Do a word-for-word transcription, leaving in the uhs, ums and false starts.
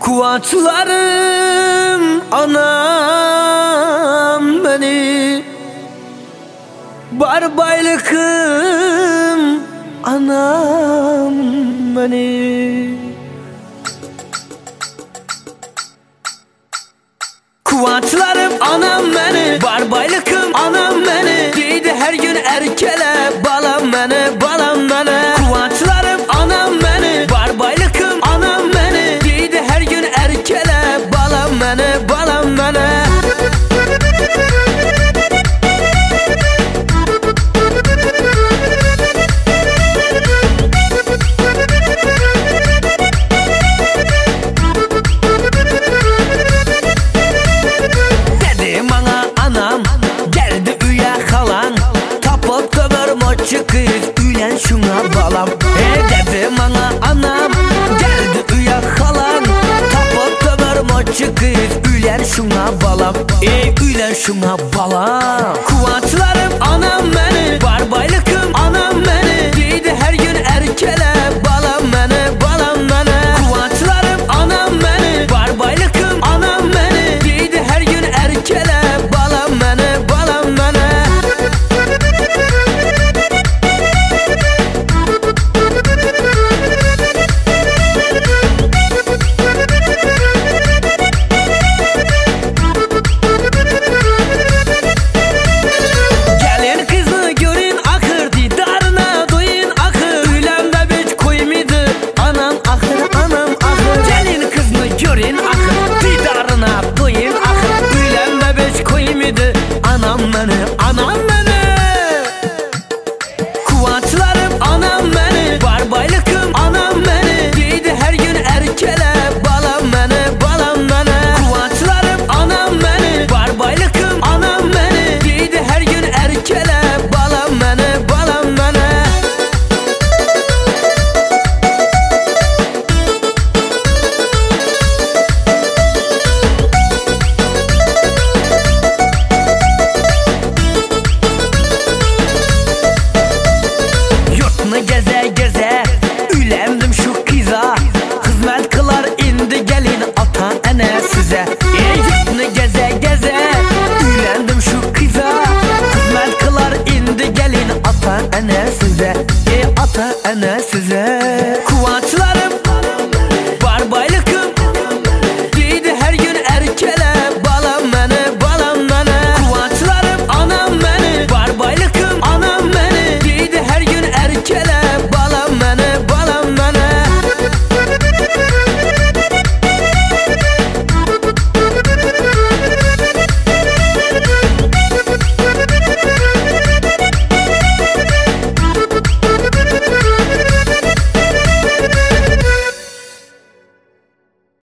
Kuatlarım anam beni, barbaylıkım anam beni. Kuatlarım anam beni, barbaylıkım anam beni. Deydi her gün erkele balam beni, balam beni. Kuatlarım anam beni, barbaylıkım anam beni. Deydi her gün erkele balam beni, balam beni. Kız ülen şuna balam, e dedi bana anam. Geldi üye halan, tapıp dövermoçu kız ülen şuna balam, e ülen şuna balam. Kuatlarım anam beni, barbaylıkım anam beni. Deydi her gün erkele balam.